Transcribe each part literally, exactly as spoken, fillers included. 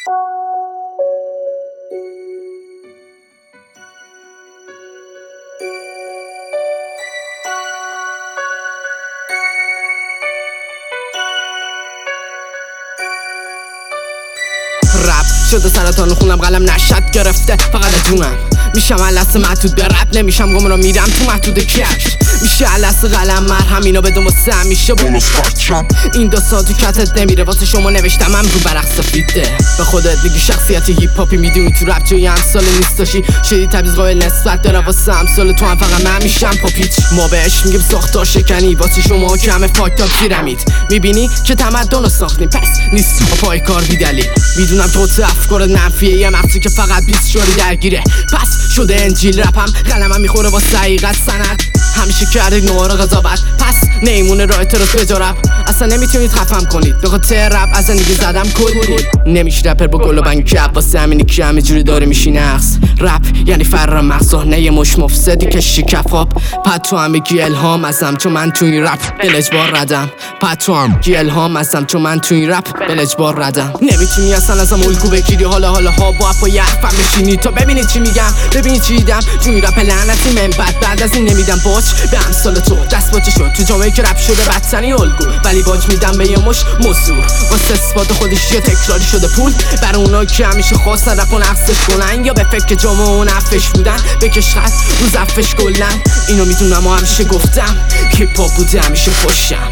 رپ شده سرطان خونم، قلم نشد گرفته فقط جونم. میشم علس محدود به رپ، نمیشم گم رو میرم تو محدود کش. میشه علس قلم مرهم اینا بدون واسه همیشه بونو فاکم. این دو سال تو کتت نمیره واسه شما نوشتم هم رو برق سفیده. به خودت میگی شخصیت هیپ هاپی، میدونی تو رپ جای امثال نیستاشی. شدی تبعیض قائل نسبت داره واسه امثال تو هم، فقط من میشم پاپیچ. ما بهش میگیم ساختار شکنی، واسه شما که همه فاکتاب پیرامید. میبینی که تمدن رو ساختیم، پس نیست پای کار بی دلیل. میدونم تو تو افکار منفیه، یه مغزی که فقط بیست شوری درگیره. پس شده انجیل رپم، قلمم میخوره واسه حقیقت سند. همیشه کردید نوار قضاوت، پس نیمونه راه ترس بجا رپ. اصلا نمیتونید خفم کنید به خاطر رپ، از زندگی زدم کلی. نمیشه رپر با گل و بنگ کپ، واسه همینی که همه جوری داره میشی نقص. رپ یعنی فر مغزا، نه یه مش مفسدی که شکف هاب. پد تو هم بگی الهام ازم چون من تو این رپ بل اجبار ردم. پد تو هم بگی الهام ازم چون من تو این رپ بل اجبار ردم. نمیتونی اصلا ازم الگو بگیری، حالا حالا ها با اپا یه حرفم بشینی تا ببینی چی میگم. ببینی چی دیدم تو این رپ لعنتی، من بعد بعد از این نمیدم باج به امثال تو. دست باچه شد تو جامعه که رپ شده بدتنی الگو، ولی باج میدم به یه مش مزور. واسه اثبات خودش یه تکراری شده پول برای اونا که همیشه خواستن رپ و نقصش کنن، یا به فکر جامعه و نفش بودن بکش خط رو زفش کلن. اینو میدونم و همیشه گفتم هیپ هاپ بوده همیشه پشتم.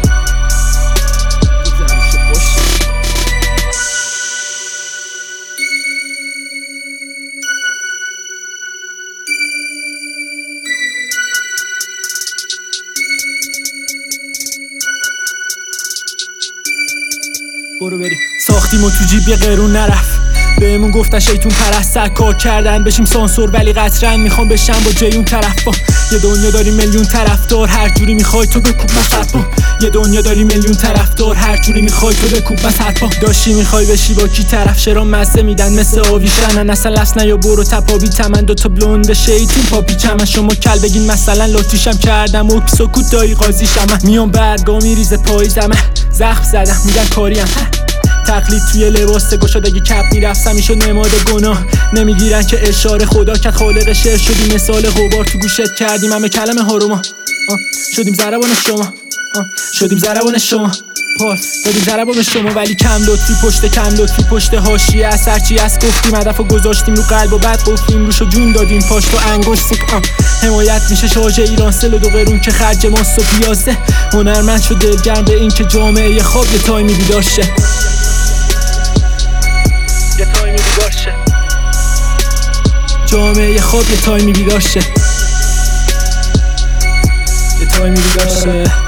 برو بریم ساختیم و تو جیب یه قرون نرفت. بهمون گفتن شیطون پرست، سر کار کردن بشیم سانسور، ولی قطرن میخوام بشم با جیون طرف. با یه دنیا داری میلیون طرفدار، هر جوری میخوای تو بکوب من سرپا. یه دنیا داری میلیون طرفدار، هر جوری میخوای تو بکوب من سرپا. داشتی میخوای بشی با کی طرف، شرا مزه میدن مثل آویشنن. اصلا لس نیا برو تپابی تمن، دوتا بلوند شیطون پاپی چمن. شما کل بگین مثلا لاتیشم کردم و سکوت دایی قاضیشم. میام برگا میریزه پاییزم، زخم زدم میگن کاریم. تقلید توی لباس گشادگی کپ میرفتم میشد نماد گناه. نمیگیرن که اشاره خدا کرد خالق شعر شدی مثال غبار تو گوشت کردیم همه کلمه هاروما. شدیم ضربان شما، شدیم ضربان شما، پاس دادیم ضربان شما. ولی کم لطفی پشت کم لطفی پشت حاشیه اثر چی از گفتیم هدفو گذاشتیم رو قلب و بعد گفتیم روشو جون دادیم پاش تو انگشت. حمایت میشه شارژ ایران سل و دو قرون که خرج ماست و پیازه. هنرمند شد دلگرم به این که جامعه خواب یه تایمی بیدار شه، یه تایمی بیدار شه. جامعه خواب یه تایمی بیدار شه، یه تایمی بیدار شه.